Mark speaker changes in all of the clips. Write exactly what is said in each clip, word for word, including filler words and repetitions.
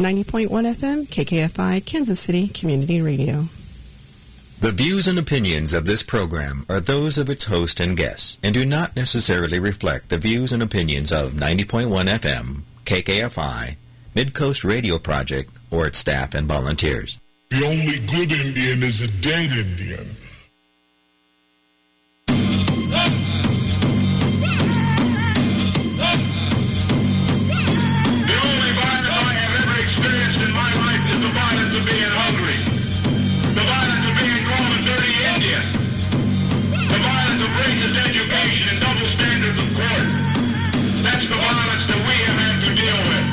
Speaker 1: ninety point one F M, K K F I, Kansas City Community Radio.
Speaker 2: The views and opinions of this program are those of its host and guests and do not necessarily reflect the views and opinions of ninety point one F M, K K F I, Midcoast Radio Project, or its staff and volunteers.
Speaker 3: The only good Indian is a dead Indian.
Speaker 4: Education and double standards of court. That's the violence that we have had to deal with.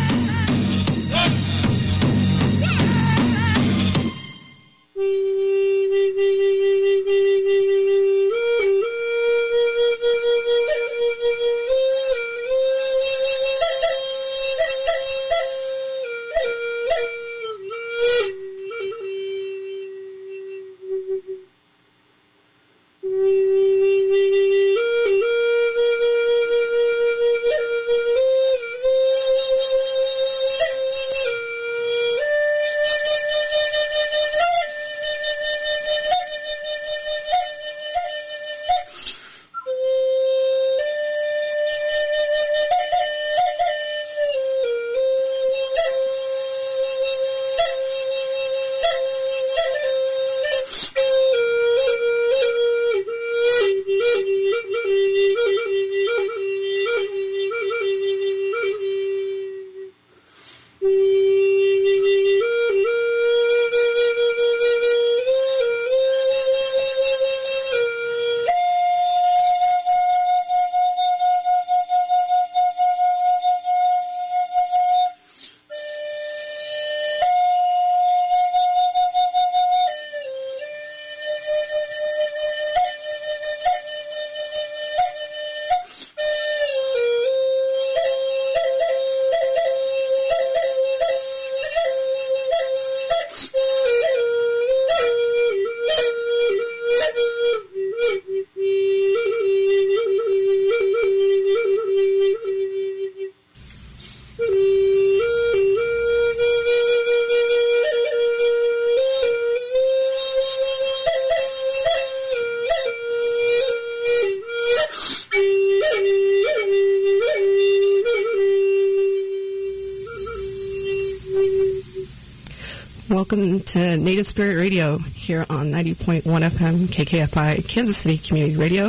Speaker 1: Welcome to Native Spirit Radio here on ninety point one F M, K K F I, Kansas City Community Radio.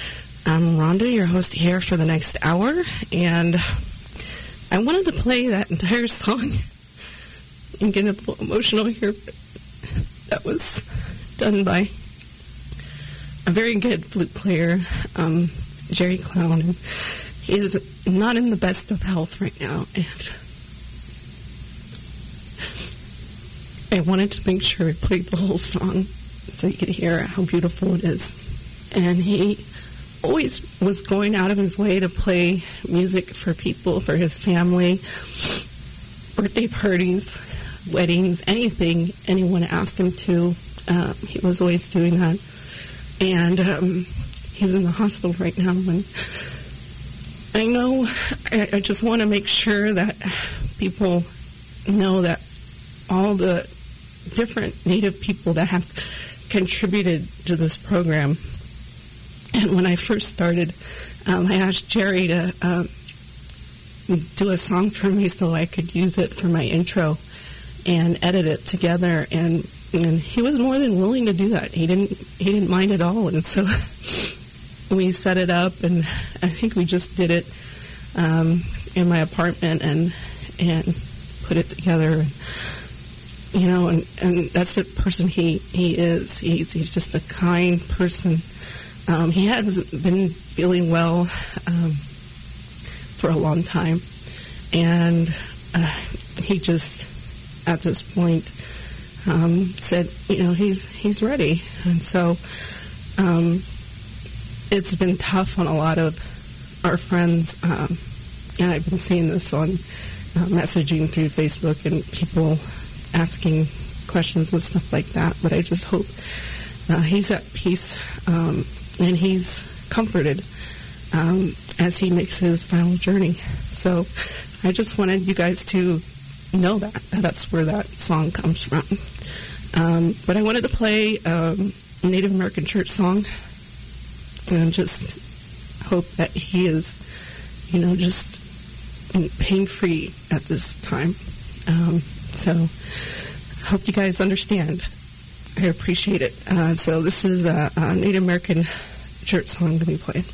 Speaker 1: I'm Rhonda, your host here for the next hour, and I wanted to play that entire song and get a little emotional here. That was done by a very good flute player, um, Jerry Clown, and he is not in the best of health right now, and I wanted to make sure I played the whole song so you could hear how beautiful it is. And he always was going out of his way to play music for people, for his family, birthday parties, weddings, anything anyone asked him to. Uh, he was always doing that. And um, he's in the hospital right now. And I know, I, I just want to make sure that people know that all the different Native people that have contributed to this program. And when I first started, um, I asked Jerry to um, do a song for me so I could use it for my intro and edit it together. And and he was more than willing to do that. He didn't he didn't mind at all. And so we set it up, and I think we just did it um, in my apartment and and put it together. You know, and, and that's the person he, he is. He's, he's just a kind person. Um, he hasn't been feeling well um, for a long time. And uh, he just, at this point, um, said, you know, he's he's ready. And so um, it's been tough on a lot of our friends. Um, and I've been seeing this on uh, messaging through Facebook and people asking questions and stuff like that, but I just hope uh, he's at peace um, and he's comforted um, as he makes his final journey. So I just wanted you guys to know that. That's where that song comes from. Um, but I wanted to play um, a Native American church song, and just hope that he is, you know, just pain-free at this time. Um, so I hope you guys understand. I appreciate it. Uh, so this is a, a Native American church song I'm going to be playing.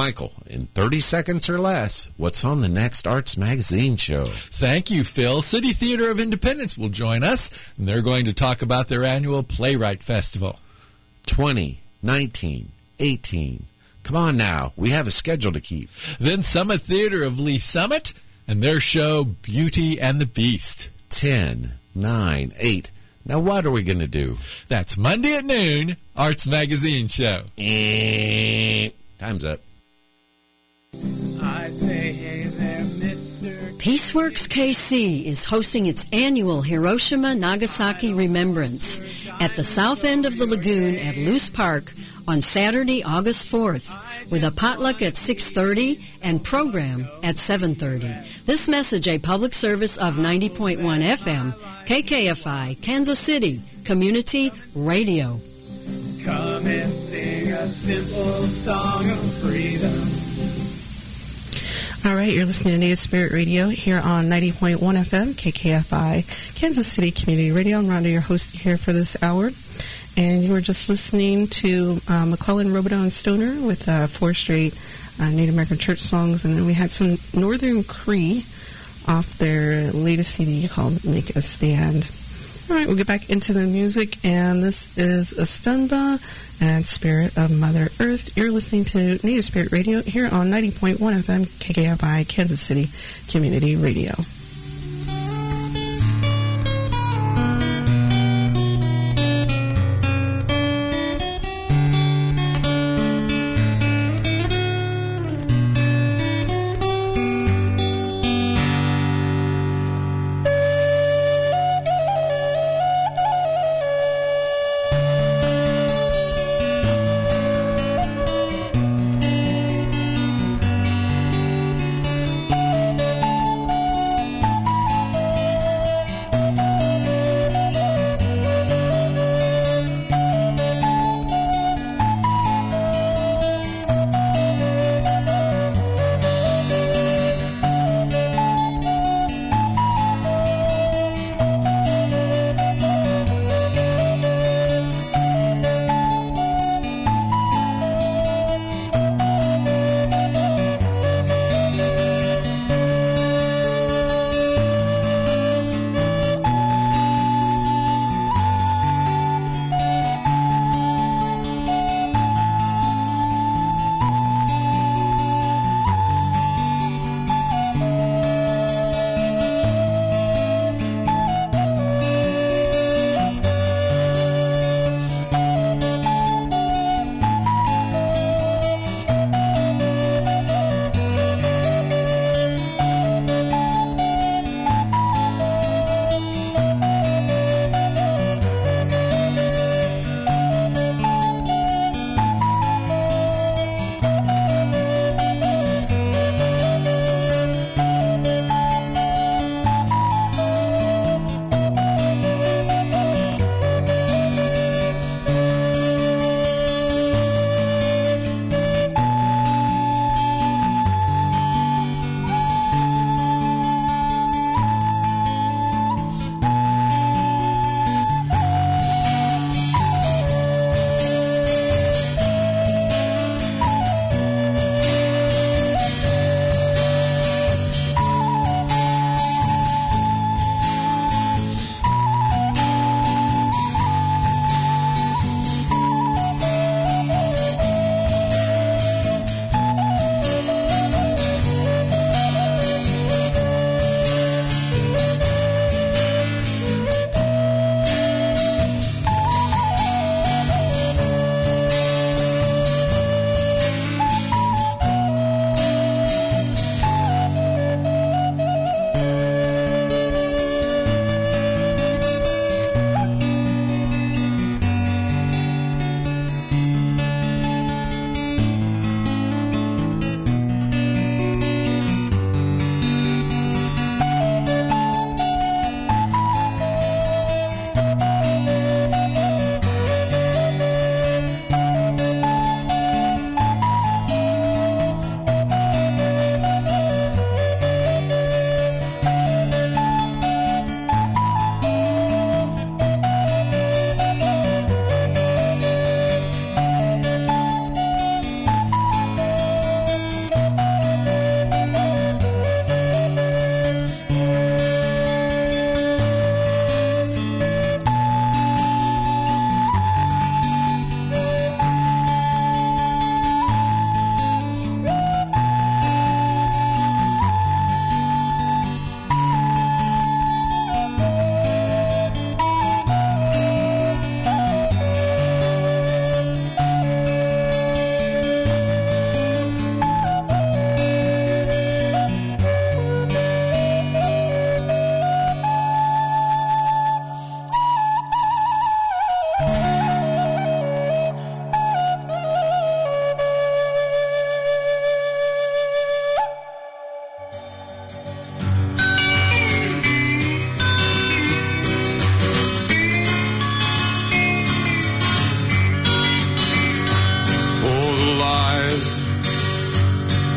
Speaker 5: Michael, in thirty seconds or less, what's on the next Arts Magazine show?
Speaker 6: Thank you, Phil. City Theater of Independence will join us, and they're going to talk about their annual Playwright Festival.
Speaker 5: twenty, nineteen, eighteen. Come on now, we have a schedule to keep.
Speaker 6: Then Summit Theater of Lee Summit, and their show Beauty and the Beast.
Speaker 5: ten, nine, eight. Now what are we going to do?
Speaker 6: That's Monday at noon, Arts Magazine show.
Speaker 5: Eh, time's up.
Speaker 7: I say, hey there, Mister
Speaker 8: Peaceworks K C is hosting its annual Hiroshima Nagasaki Remembrance at the south end of the lagoon at Luce Park on Saturday, August fourth, with a potluck at six thirty and program at seven thirty. This message a public service of ninety point one F M, K K F I, Kansas City, Community Radio.
Speaker 7: Come and sing a simple song of freedom.
Speaker 1: All right, you're listening to Native Spirit Radio here on ninety point one F M, K K F I, Kansas City Community Radio. I'm Rhonda, your host here for this hour. And you were just listening to uh, McClellan, Robidoux, and Stoner with uh, four straight uh, Native American church songs. And then we had some Northern Cree off their latest C D called Make a Stand. All right, we'll get back into the music. And this is Astunba and Spirit of Mother Earth. You're listening to Native Spirit Radio here on ninety point one F M, K K F I, Kansas City Community Radio.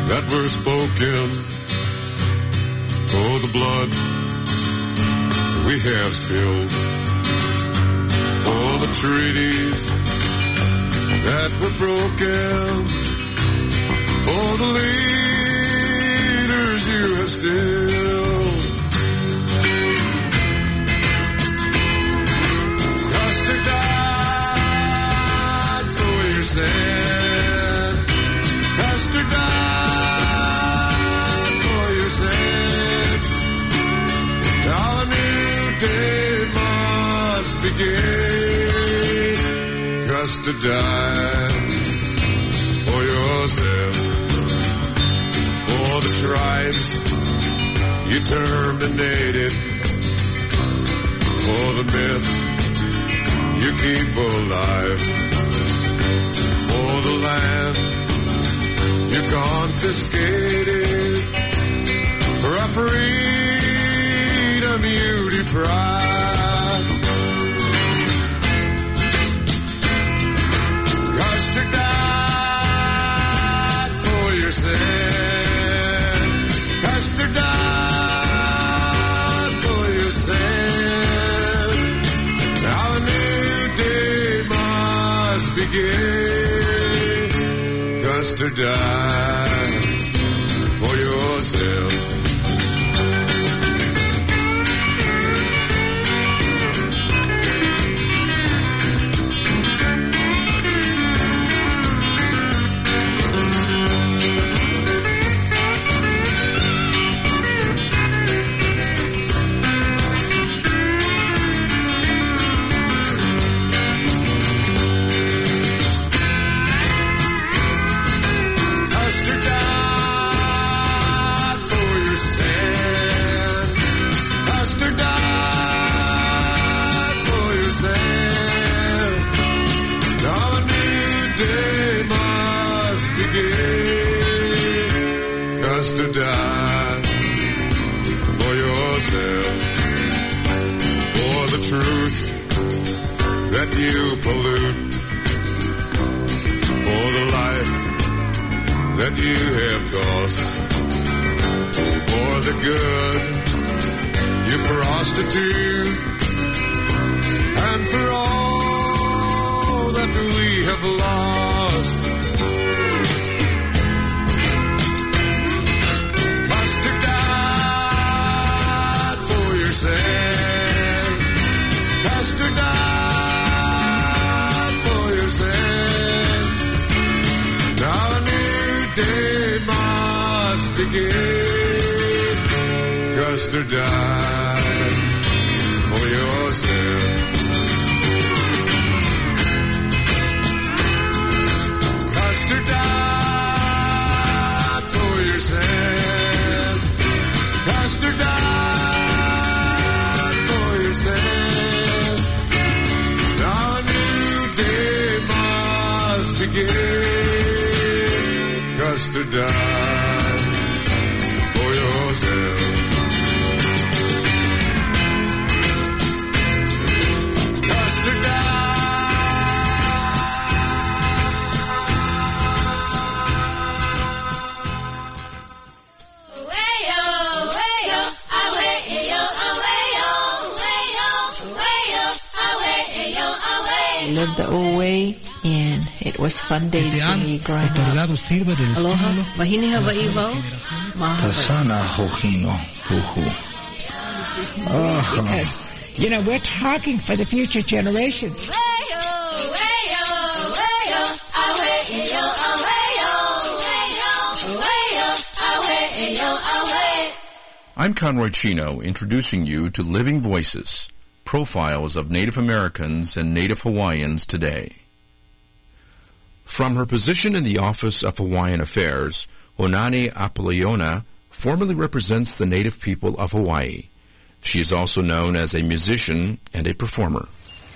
Speaker 9: that were spoken, for the blood we have spilled, for the treaties that were broken, for the leaders you have stilled. Custer died for your sin. Custer died for your sin. Now a new day must begin. Custer died for yourself, for the tribes you terminated, for the myth you keep alive, for the land you confiscated, for our freedom you deprived. Custer died for your sin. Custer died for your sin. Now a new day must begin. Custer died for yourself. To die for yourself, for the truth that you pollute, for the life that you have cost, for the good you prostitute, and for all that we have lost. Custer died for your sin. Now a new day must begin. Custer died for your sin. Custer died for your sin. Custer died. Now a new day must begin. Custer died for yourself. Custer died.
Speaker 10: Lived the old way, and it was fun days for me growing up. Aloha, Wahine Hawaii Wau,
Speaker 11: Tasana Hohino Puhu.
Speaker 12: Because, you know, we're talking for the future generations.
Speaker 13: I'm Conroy Chino, introducing you to Living Voices, profiles of Native Americans and Native Hawaiians today. From her position in the Office of Hawaiian Affairs, Honani Apoliona formally represents the Native people of Hawaii. She is also known as a musician and a performer.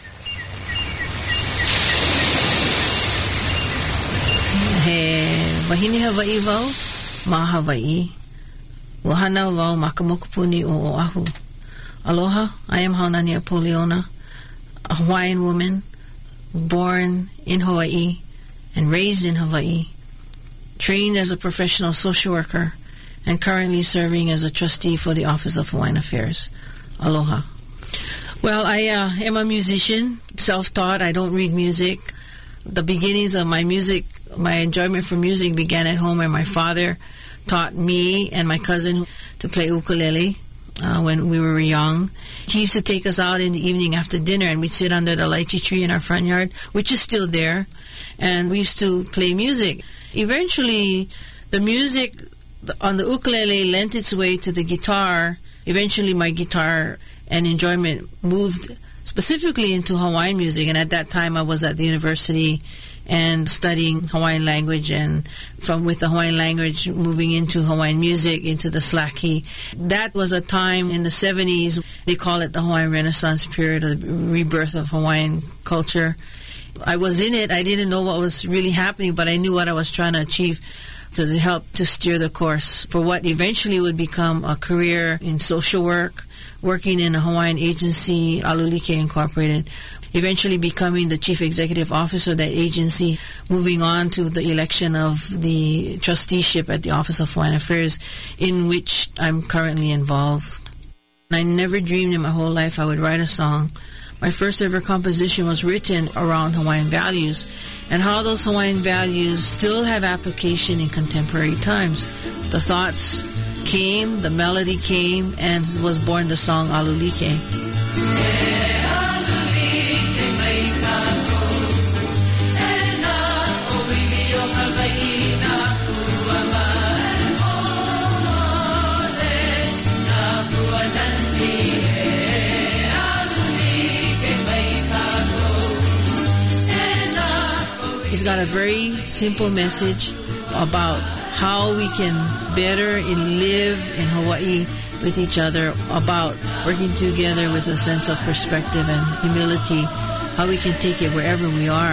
Speaker 10: He wahine Hawaii wau, ma Hawaii. Wahana wau makamokupuni o Oahu. Aloha, I am Honani Apoliona, a Hawaiian woman, born in Hawaii and raised in Hawaii. trained as a professional social worker, and currently serving as a trustee for the Office of Hawaiian Affairs. Aloha. Well, I uh, am a musician, self-taught. I don't read music. The beginnings of my music, my enjoyment for music began at home, where my father taught me and my cousin to play ukulele uh, when we were young. He used to take us out in the evening after dinner, and we'd sit under the lychee tree in our front yard, which is still there, and we used to play music. Eventually, the music on the ukulele lent its way to the guitar. Eventually, my guitar and enjoyment moved specifically into Hawaiian music, and at that time I was at the university and studying Hawaiian language, and from with the Hawaiian language moving into Hawaiian music, into the Slaki. That was a time in the seventies, they call it the Hawaiian Renaissance period, or the rebirth of Hawaiian culture. I was in it. I didn't know what was really happening, but I knew what I was trying to achieve, because it helped to steer the course for what eventually would become a career in social work, working in a Hawaiian agency, Alulike Incorporated, eventually becoming the chief executive officer of that agency, moving on to the election of the trusteeship at the Office of Hawaiian Affairs, in which I'm currently involved. I never dreamed in my whole life I would write a song. My first ever composition was written around Hawaiian values, and how those Hawaiian values still have application in contemporary times. The thoughts came, the melody came, and was born the song Alulike. It's got a very simple message about how we can better live in Hawaii with each other, about working together with a sense of perspective and humility, how we can take it wherever we are.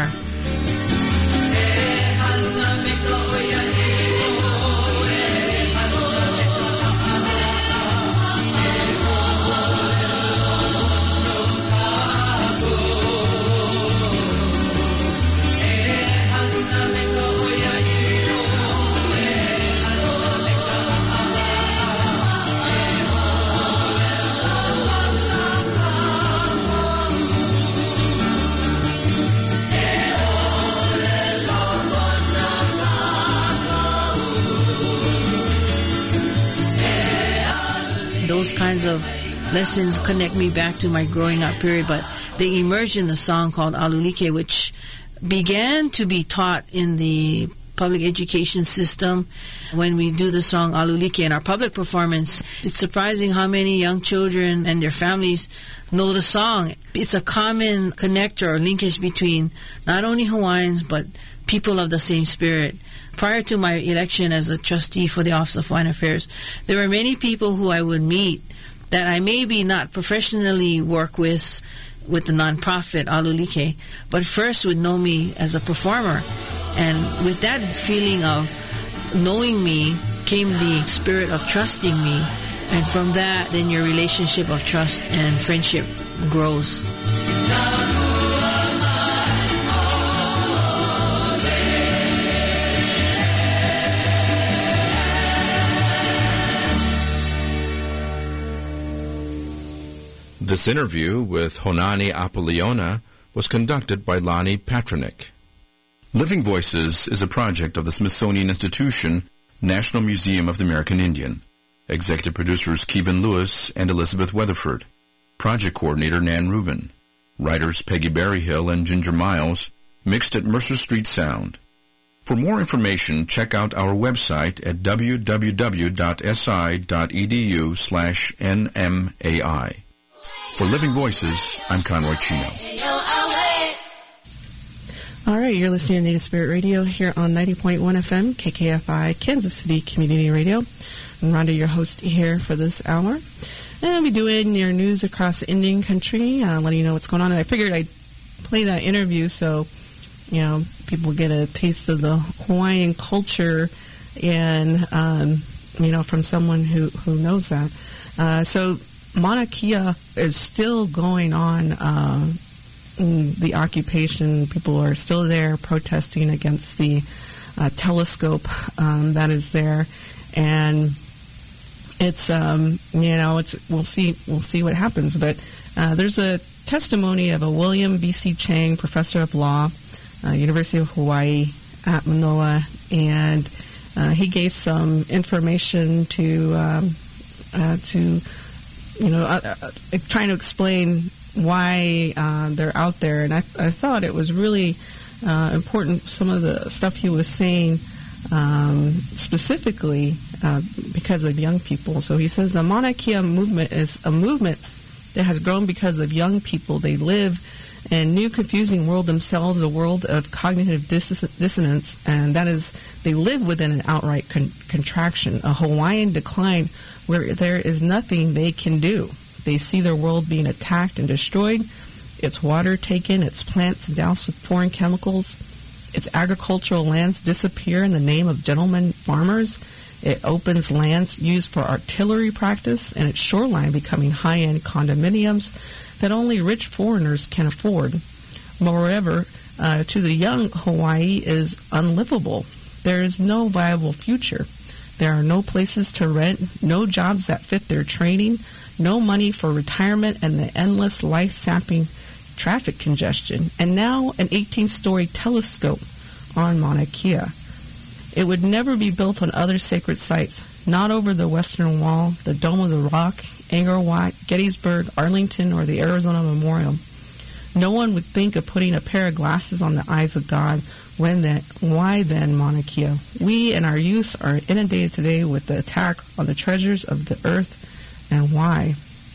Speaker 10: Those kinds of lessons connect me back to my growing up period, but they emerged in the song called Alulike, which began to be taught in the public education system. When we do the song Alulike in our public performance, it's surprising how many young children and their families know the song. It's a common connector or linkage between not only Hawaiians, but people of the same spirit. Prior to my election as a trustee for the Office of Hawaiian Affairs, there were many people who I would meet that I maybe not professionally work with, with the nonprofit Alulike, but first would know me as a performer. And with that feeling of knowing me came the spirit of trusting me. And from that, then your relationship of trust and friendship grows.
Speaker 13: This interview with Honani Apoliona was conducted by Lonnie Patronik. Living Voices is a project of the Smithsonian Institution, National Museum of the American Indian. Executive producers Kevin Lewis and Elizabeth Weatherford. Project coordinator Nan Rubin. Writers Peggy Berryhill and Ginger Miles. Mixed at Mercer Street Sound. For more information, check out our website at w w w dot s i dot e d u slash n m a i. For Living Voices, I'm Conroy Chino.
Speaker 1: All right, you're listening to Native Spirit Radio here on ninety point one F M, K K F I, Kansas City Community Radio. I'm Rhonda, your host here for this hour. And I'll be doing your news across the Indian country, uh, letting you know what's going on. And I figured I'd play that interview so, you know, people get a taste of the Hawaiian culture and, um, you know, from someone who, who knows that. Uh, so Mauna Kea is still going on. Uh, the occupation, people are still there protesting against the uh, telescope um, that is there, and it's um, you know it's we'll see we'll see what happens. But uh, there's a testimony of a William B C Chang, professor of law, uh, University of Hawaii at Manoa, and uh, he gave some information to um, uh, to you know uh, uh, trying to explain why uh, they're out there, and I, I thought it was really uh, important. Some of the stuff he was saying, um, specifically uh, because of young people. So he says the Mauna Kea movement is a movement that has grown because of young people. They live in a new, confusing world themselves, a world of cognitive dis- dissonance, and that is, they live within an outright con- contraction, a Hawaiian decline where there is nothing they can do. They see their world being attacked and destroyed, its water taken, its plants doused with foreign chemicals, its agricultural lands disappear in the name of gentlemen farmers. It opens lands used for artillery practice, and its shoreline becoming high-end condominiums that only rich foreigners can afford. Moreover, uh, to the young, Hawaii is unlivable. There is no viable future. There are no places to rent, no jobs that fit their training, no money for retirement, and the endless life-sapping traffic congestion. And now an eighteen-story telescope on Mauna Kea. It would never be built on other sacred sites, not over the Western Wall, the Dome of the Rock, Angkor Wat, Gettysburg, Arlington, or the Arizona Memorial. No one would think of putting a pair of glasses on the eyes of God. When then, why then Mauna Kea? We and our youth are inundated today with the attack on the treasures of the earth. And why?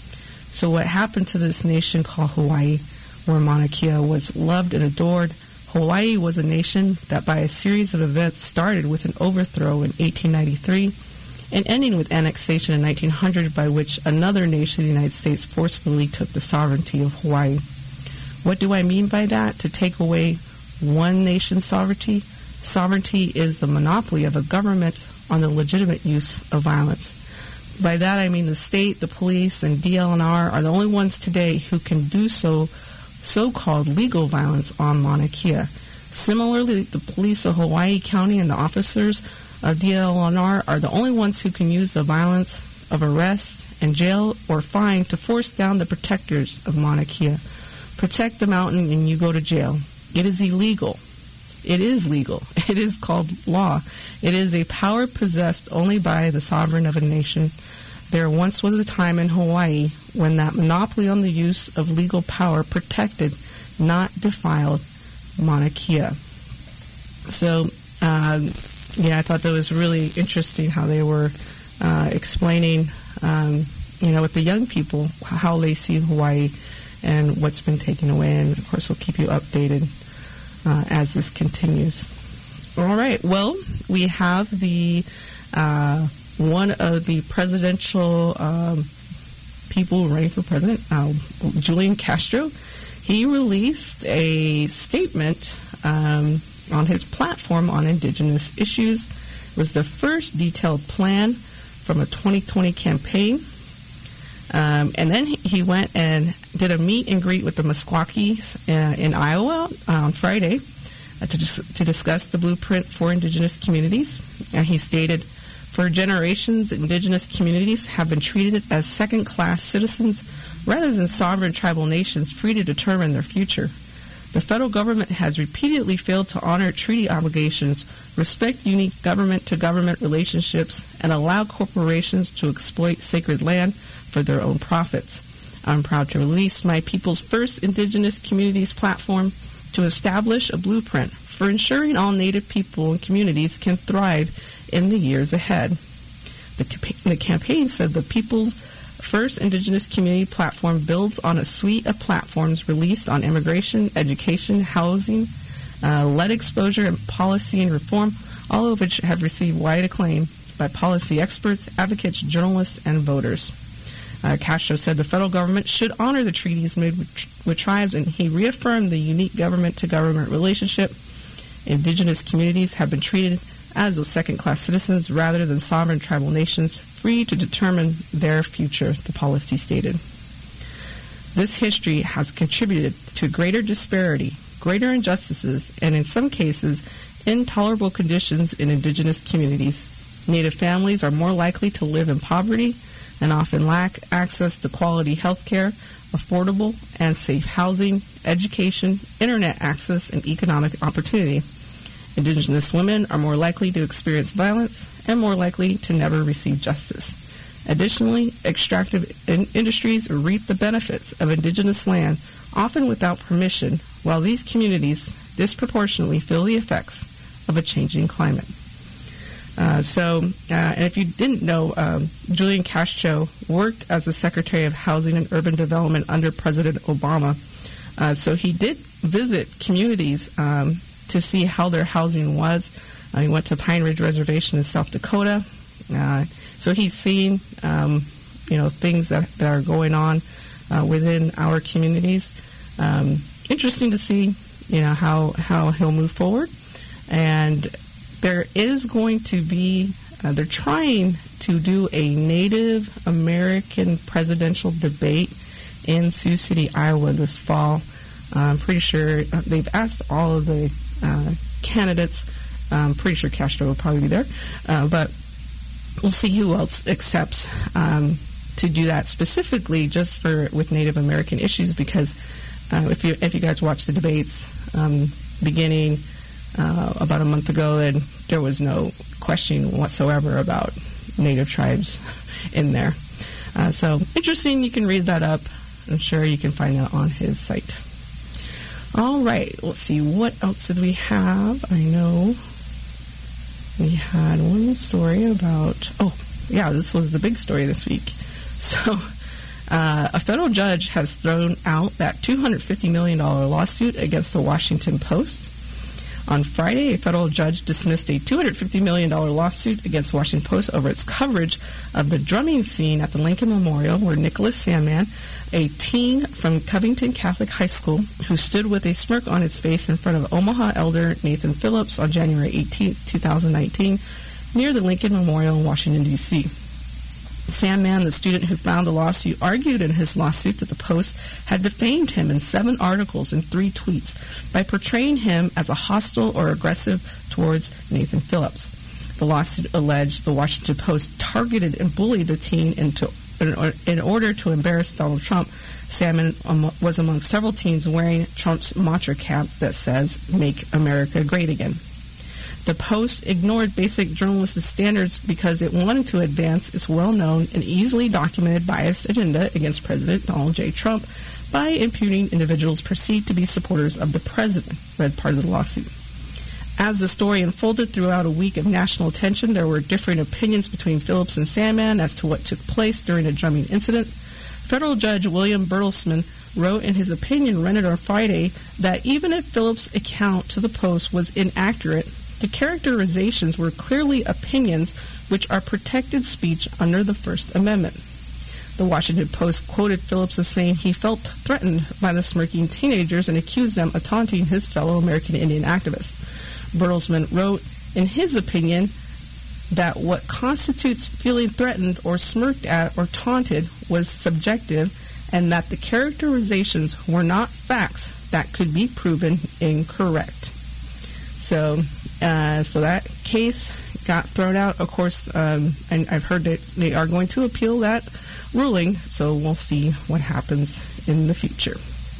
Speaker 1: So what happened to this nation called Hawaii, where Mauna Kea was loved and adored? Hawaii was a nation that by a series of events started with an overthrow in eighteen ninety-three and ending with annexation in nineteen hundred, by which another nation, the United States, forcefully took the sovereignty of Hawaii. What do I mean by that? To take away one nation's sovereignty? Sovereignty is the monopoly of a government on the legitimate use of violence. By that I mean the state, the police, and D L N R are the only ones today who can do so so-called legal violence on Mauna Kea. Similarly, the police of Hawaii County and the officers of D L N R are the only ones who can use the violence of arrest and jail or fine to force down the protectors of Mauna Kea. Protect the mountain and you go to jail. It is illegal. It is legal. It is called law. It is a power possessed only by the sovereign of a nation. There once was a time in Hawaii when that monopoly on the use of legal power protected, not defiled, Mauna Kea. So, uh, yeah, I thought that was really interesting how they were uh, explaining, um, you know, with the young people, how they see Hawaii and what's been taken away. And, of course, we'll keep you updated Uh, as this continues. All right. Well, we have the uh, one of the presidential um, people running for president, uh, Julian Castro. He released a statement um, on his platform on indigenous issues. It was the first detailed plan from a twenty twenty campaign. Um, and then he went and did a meet and greet with the Meskwakis uh, in Iowa uh, on Friday uh, to, dis- to discuss the blueprint for indigenous communities. And he stated, for generations, indigenous communities have been treated as second-class citizens rather than sovereign tribal nations free to determine their future. The federal government has repeatedly failed to honor treaty obligations, respect unique government-to-government relationships, and allow corporations to exploit sacred land for their own profits. I'm proud to release my People's First Indigenous Communities platform to establish a blueprint for ensuring all Native people and communities can thrive in the years ahead. The, campa- the campaign said the People's First Indigenous Community platform builds on a suite of platforms released on immigration, education, housing, uh, lead exposure, and policy and reform, all of which have received wide acclaim by policy experts, advocates, journalists, and voters. Uh, Castro said the federal government should honor the treaties made with, with tribes, and he reaffirmed the unique government-to-government relationship. Indigenous communities have been treated as those second-class citizens rather than sovereign tribal nations free to determine their future, the policy stated. This history has contributed to greater disparity, greater injustices, and in some cases, intolerable conditions in indigenous communities. Native families are more likely to live in poverty and often lack access to quality health care, affordable and safe housing, education, internet access, and economic opportunity. Indigenous women are more likely to experience violence and more likely to never receive justice. Additionally, extractive in- industries reap the benefits of indigenous land, often without permission, while these communities disproportionately feel the effects of a changing climate. Uh, so, uh, and if you didn't know, um, Julian Castro worked as the Secretary of Housing and Urban Development under President Obama. Uh, so he did visit communities um, to see how their housing was. Uh, he went to Pine Ridge Reservation in South Dakota. Uh, so he's seen, um, you know, things that, that are going on uh, within our communities. Um, interesting to see, you know, how, how he'll move forward. And there is going to be, uh, they're trying to do a Native American presidential debate in Sioux City, Iowa this fall. Uh, I'm pretty sure they've asked all of the uh, candidates. I'm pretty sure Castro will probably be there. Uh, but we'll see who else accepts um, to do that specifically just for with Native American issues, because uh, if you if you guys watch the debates um, beginning uh, about a month ago, then there was no question whatsoever about Native tribes in there. Uh, so interesting. You can read that up. I'm sure you can find that on his site. All right. Let's see. What else did we have? I know we had one story about, oh, yeah, this was the big story this week. So uh, a federal judge has thrown out that two hundred fifty million dollars lawsuit against the Washington Post. On Friday, a federal judge dismissed a two hundred fifty million dollars lawsuit against the Washington Post over its coverage of the drumming scene at the Lincoln Memorial, where Nicholas Sandmann, a teen from Covington Catholic High School, who stood with a smirk on his face in front of Omaha elder Nathan Phillips on January eighteenth, twenty nineteen, near the Lincoln Memorial in Washington, D C Sandmann, the student who filed the lawsuit, argued in his lawsuit that the Post had defamed him in seven articles and three tweets by portraying him as a hostile or aggressive towards Nathan Phillips. The lawsuit alleged the Washington Post targeted and bullied the teen into, in order to embarrass Donald Trump. Sandmann um, was among several teens wearing Trump's mantra cap that says, "Make America Great Again." The Post ignored basic journalistic standards because it wanted to advance its well-known and easily documented biased agenda against President Donald J. Trump by imputing individuals perceived to be supporters of the president, read part of the lawsuit. As the story unfolded throughout a week of national attention, there were differing opinions between Phillips and Sandmann as to what took place during a drumming incident. Federal Judge William Bertelsmann wrote in his opinion rendered on Friday that even if Phillips' account to the Post was inaccurate, the characterizations were clearly opinions which are protected speech under the First Amendment. The Washington Post quoted Phillips as saying he felt threatened by the smirking teenagers and accused them of taunting his fellow American Indian activists. Bertelsmann wrote in his opinion that what constitutes feeling threatened or smirked at or taunted was subjective, and that the characterizations were not facts that could be proven incorrect. So, uh, so that case got thrown out. Of course, um, and I've heard that they are going to appeal that ruling, so we'll see what happens in the future.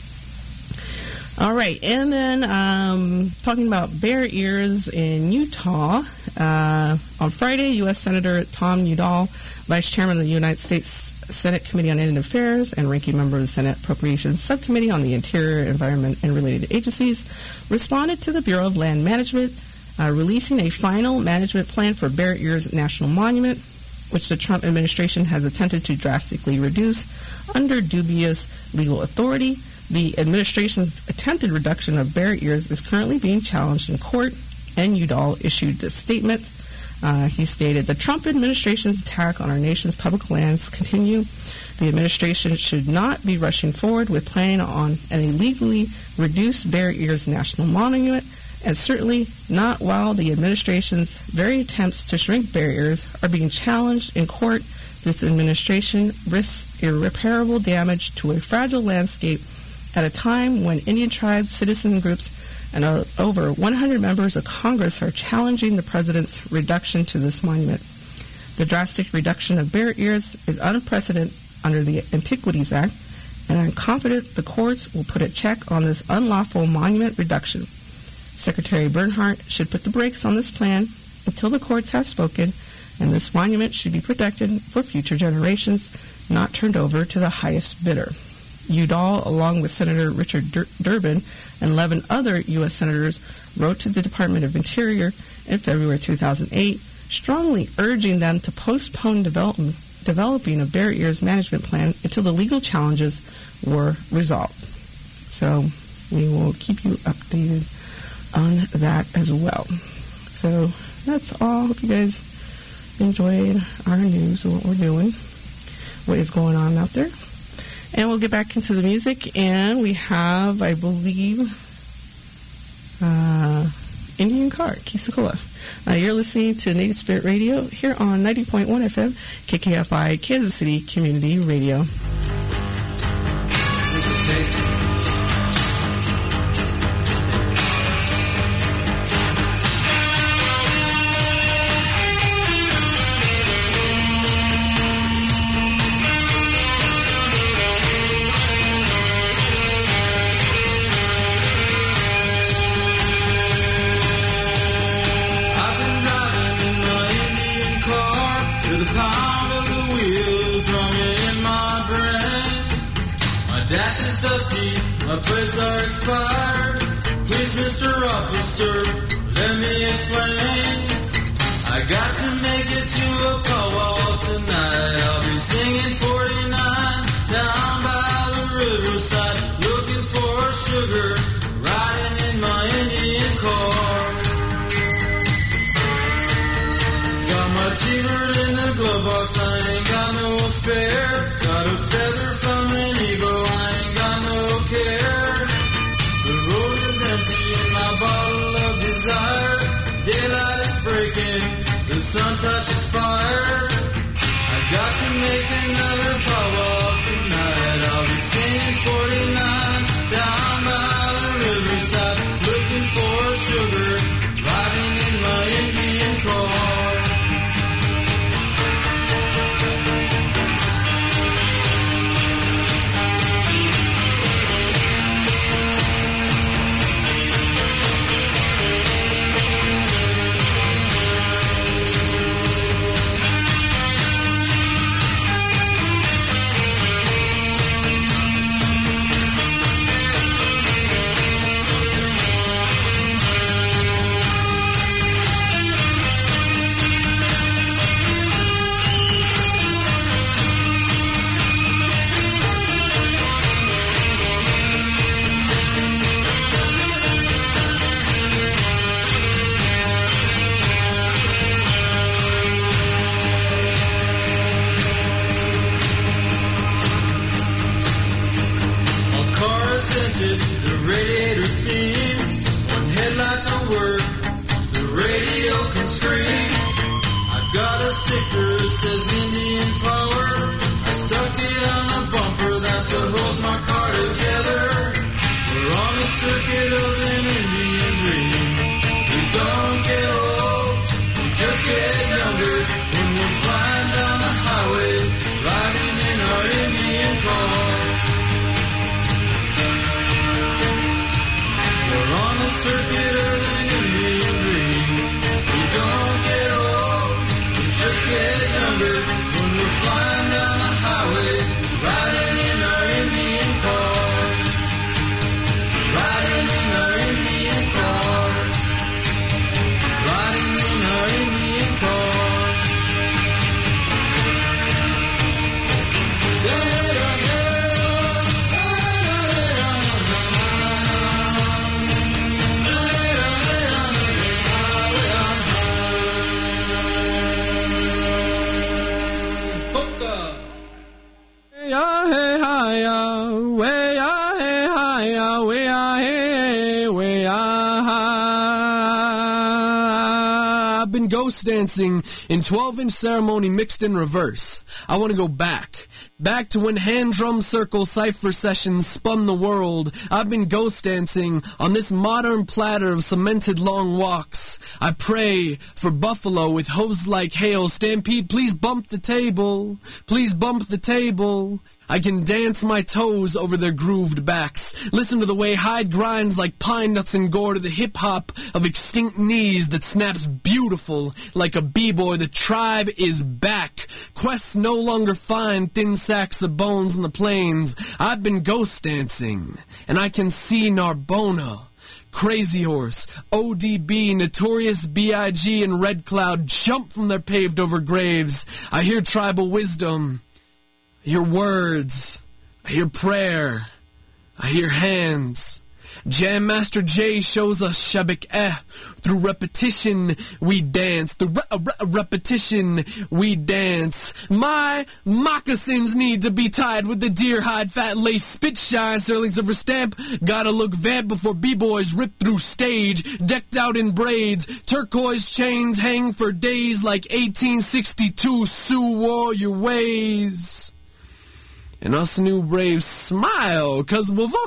Speaker 1: All right, and then um, talking about bear ears in Utah, uh, on Friday, U S Senator Tom Udall, Vice Chairman of the United States Senate Committee on Indian Affairs and ranking member of the Senate Appropriations Subcommittee on the Interior, Environment, and Related Agencies, responded to the Bureau of Land Management, uh, releasing a final management plan for Bear Ears National Monument, which the Trump administration has attempted to drastically reduce under dubious legal authority. The administration's attempted reduction of bear ears is currently being challenged in court, and Udall issued a statement. Uh, he stated, "The Trump administration's attack on our nation's public lands continue. The administration should not be rushing forward with planning on an illegally reduced Bear Ears National Monument, and certainly not while the administration's very attempts to shrink bear ears are being challenged in court. This administration risks irreparable damage to a fragile landscape at a time when Indian tribes, citizen groups, and uh, over one hundred members of Congress are challenging the president's reduction to this monument. The drastic reduction of bear ears is unprecedented under the Antiquities Act, and I'm confident the courts will put a check on this unlawful monument reduction. Secretary Bernhardt should put the brakes on this plan until the courts have spoken, and this monument should be protected for future generations, not turned over to the highest bidder. Udall, along with Senator Richard Dur- Durbin and eleven other U S senators, wrote to the Department of Interior in February two thousand eight, strongly urging them to postpone development, developing a Bear Ears management plan until the legal challenges were resolved. So we will keep you updated on that as well. So that's all. Hope you guys enjoyed our news and what we're doing, what is going on out there. And we'll get back into the music, and we have, I believe, uh, Indian Car, Kisakoa. Uh, you're listening to Native Spirit Radio here on ninety point one F M, K K F I, Kansas City Community Radio.
Speaker 7: Is this a tape?
Speaker 14: Dash is dusty, my plates are expired. Please, Mister Officer, let me explain. I got to make it to a powwow tonight. I'll be singing forty-nine down by the riverside, looking for sugar, riding in my Indian car. Got my T-bird in the glove box, I ain't got no spare. Got a feather from an eagle, I ain't got no care. The road is empty in my bottle of desire. Daylight is breaking, the sun touches fire. I got to make another powwow tonight. I'll be singing forty-nine down by the riverside, looking for sugar, riding in my Indian car. The radiator steams, one headlight to work, the radio can scream. I got a sticker that says Indian Power, I stuck it on a bumper, that's what holds my car together. We're on a circuit of an Indian dream. We don't get old, we just get younger, when we're flying down the highway, riding in our Indian car. On the circuit of an Indian dream, we don't get old, we just get younger, when we're flying down the highway, riding in our Indian car, riding in our Indian car, riding in our Indian car.
Speaker 15: ghost dancing in twelve-inch ceremony mixed in reverse. I want to go back. Back to when hand drum circle cipher sessions spun the world. I've been ghost dancing on this modern platter of cemented long walks. I pray for buffalo with hooves like hail. Stampede, please bump the table. Please bump the table. I can dance my toes over their grooved backs. Listen to the way hide grinds like pine nuts and gore to the hip-hop of extinct knees that snaps beautiful like a b-boy. The tribe is back. Quests no longer find thin sacks of bones in the plains. I've been ghost dancing, and I can see Narbona, Crazy Horse, O D B, Notorious B I G, and Red Cloud jump from their paved-over graves. I hear tribal wisdom. I hear words. I hear prayer. I hear hands. Jam Master Jay shows us Shabik eh. Through repetition, we dance. Through re- re- repetition, we dance. My moccasins need to be tied with the deer hide, fat lace, spit shine, sterling silver stamp. Gotta look vamp before b-boys rip through stage, decked out in braids. Turquoise chains hang for days like eighteen sixty-two Sioux warrior ways. And us new braves smile, cause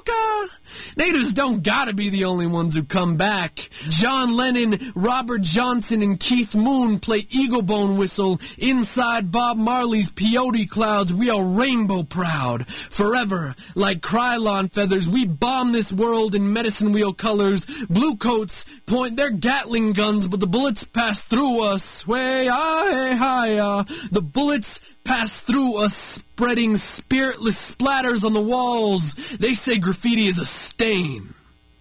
Speaker 15: Wovoka, natives don't gotta be the only ones who come back. John Lennon, Robert Johnson, and Keith Moon play eagle bone whistle inside Bob Marley's peyote clouds. We are rainbow proud, forever, like Krylon feathers. We bomb this world in medicine wheel colors. Blue coats point their Gatling guns, but the bullets pass through us. Way high, high, the bullets pass through us, spreading spiritless splatters on the walls. They say graffiti is a stain.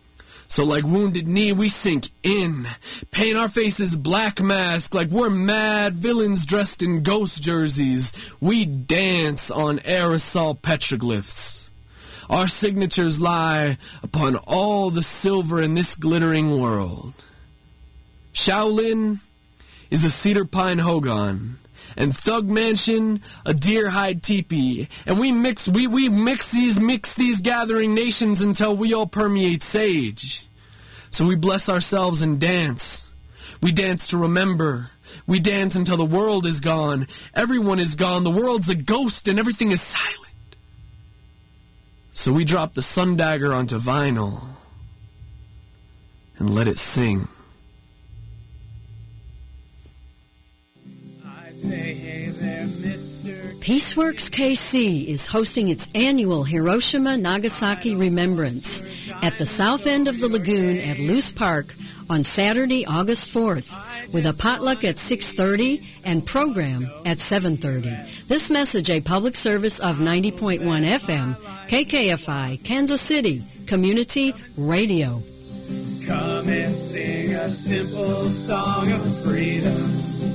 Speaker 15: So like Wounded Knee, we sink in, paint our faces black mask like we're mad villains dressed in ghost jerseys. We dance on aerosol petroglyphs. Our signatures lie upon all the silver in this glittering world. Shaolin is a cedar pine hogan, and Thug Mansion, a deer hide teepee. And we mix, we, we mix these, mix these gathering nations until we all permeate sage. So we bless ourselves and dance. We dance to remember. We dance until the world is gone. Everyone is gone. The world's a ghost and everything is silent. So we drop the sun dagger onto vinyl and let it sing.
Speaker 8: Peaceworks K C is hosting its annual Hiroshima Nagasaki Remembrance at the south end of the lagoon at Luce Park on Saturday, August fourth, with a potluck at six thirty and program at seven thirty. This message a public service of ninety point one F M, K K F I, Kansas City, Community Radio.
Speaker 7: Come and sing a simple song of freedom.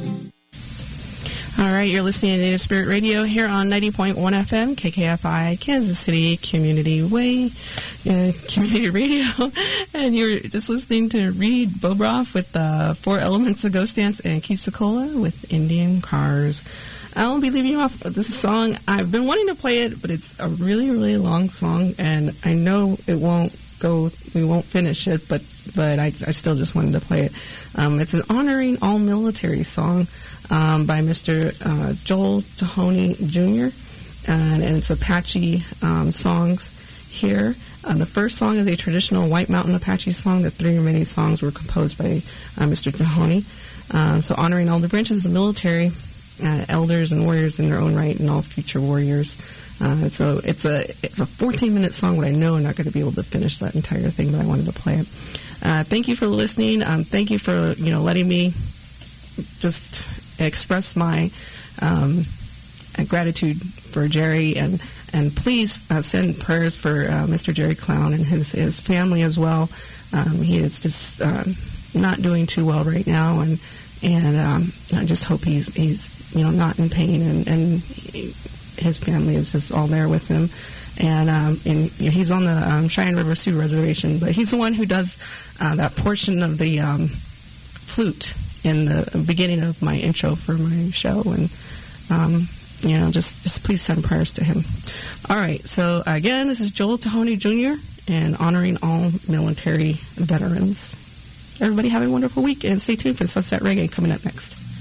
Speaker 1: All right, you're listening to Native Spirit Radio here on ninety point one F M, K K F I, Kansas City, Community Way, uh, Community Radio. And you're just listening to Reed Bobroff with uh, Four Elements of Ghost Dance and Keith Sokola with Indian Cars. I'll be leaving you off with this song. I've been wanting to play it, but it's a really, really long song, and I know it won't go, we won't finish it, but, but I, I still just wanted to play it. Um, it's an honoring all military song. Um, by Mister Uh, Joel Tahoney Junior And, and it's Apache um, songs here. Uh, the first song is a traditional White Mountain Apache song. The three remaining songs were composed by uh, Mister Tahoney. Um, so honoring all the branches of the military, uh, elders and warriors in their own right, and all future warriors. Uh, so it's a it's a fourteen-minute song, but I know I'm not going to be able to finish that entire thing, but I wanted to play it. Uh, thank you for listening. Um, thank you for you know letting me just express my um, gratitude for Jerry, and and please uh, send prayers for uh, Mister Jerry Clown and his his family as well. Um, he is just uh, not doing too well right now, and and um, I just hope he's he's you know not in pain, and and he, his family is just all there with him. And um, and you know, he's on the um, Cheyenne River Sioux Reservation, but he's the one who does uh, that portion of the um, flute in the beginning of my intro for my show, and um, you know, just just please send prayers to him. All right, so again, this is Joel Tahoney Junior and honoring all military veterans. Everybody have a wonderful week, and stay tuned for Sunset Reggae coming up next.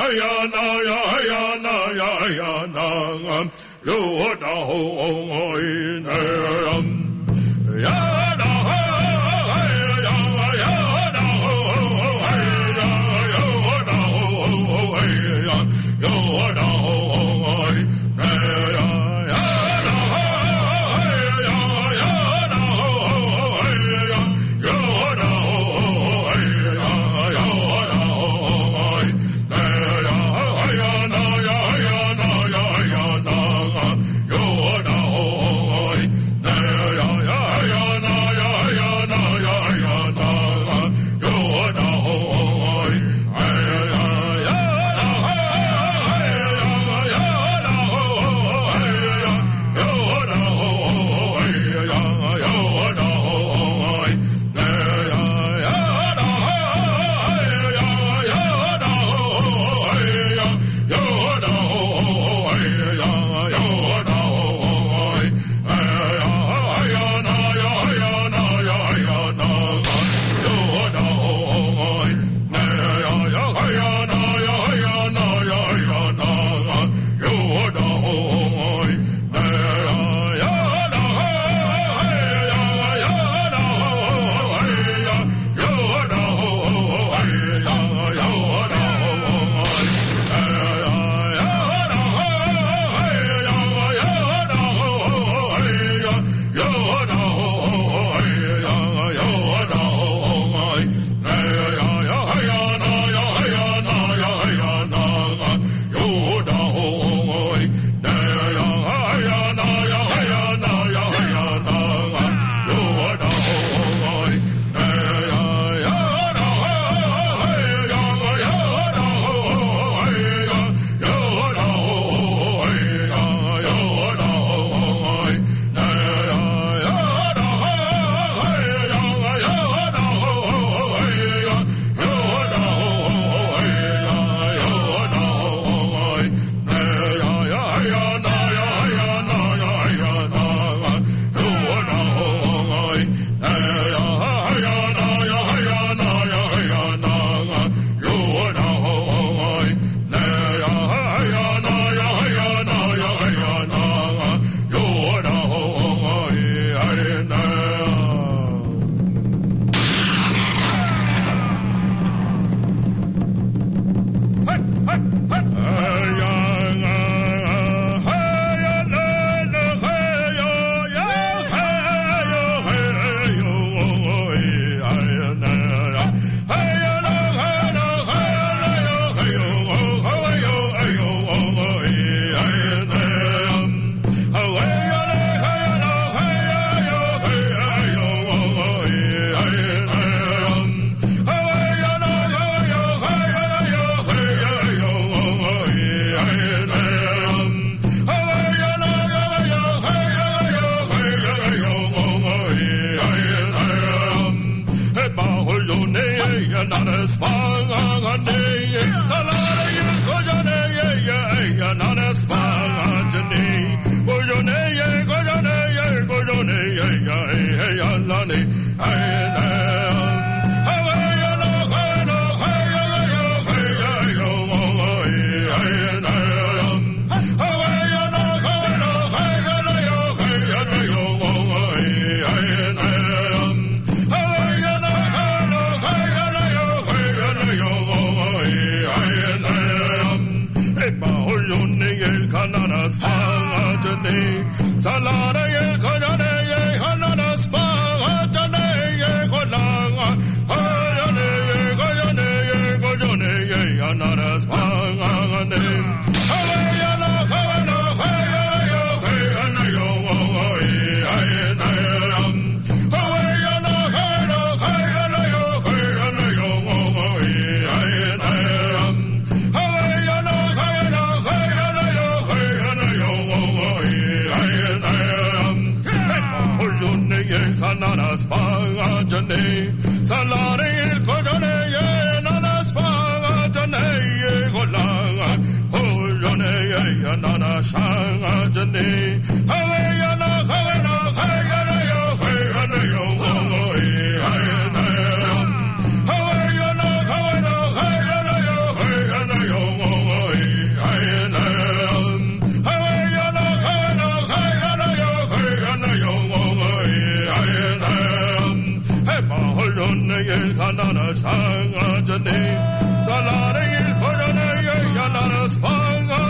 Speaker 14: Hey,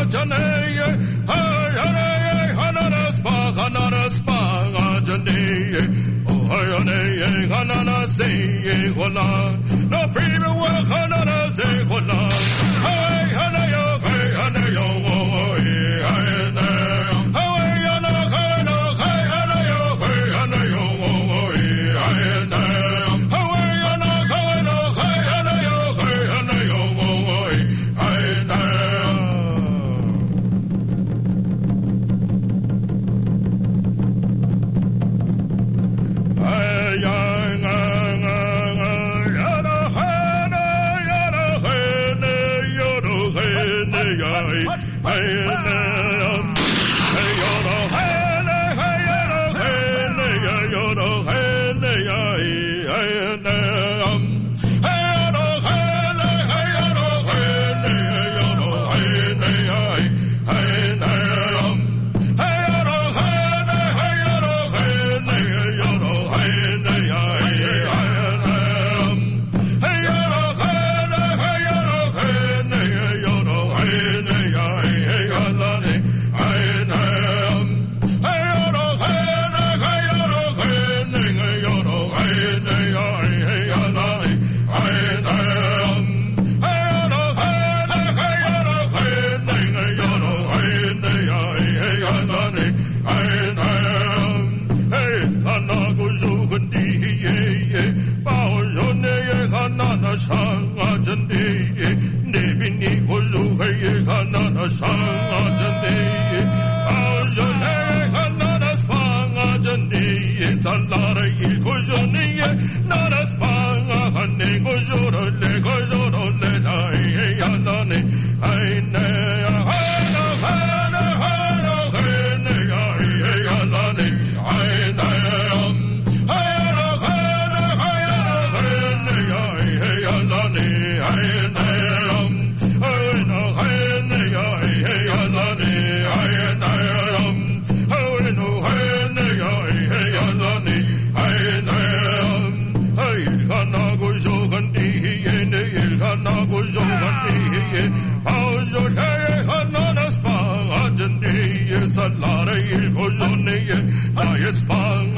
Speaker 16: No fever will Hanana say Hola. Hey, Hanayo, hey, Hanayo, oh, hey, Hanayo. Hey, Hanayo, hey, Hanayo, hey, Hanayo, oh, hey, Hanayo. Hey, Hanayo, hey, Hanayo, hey, Hanayo, oh, hey, Hanayo. Hey, Spang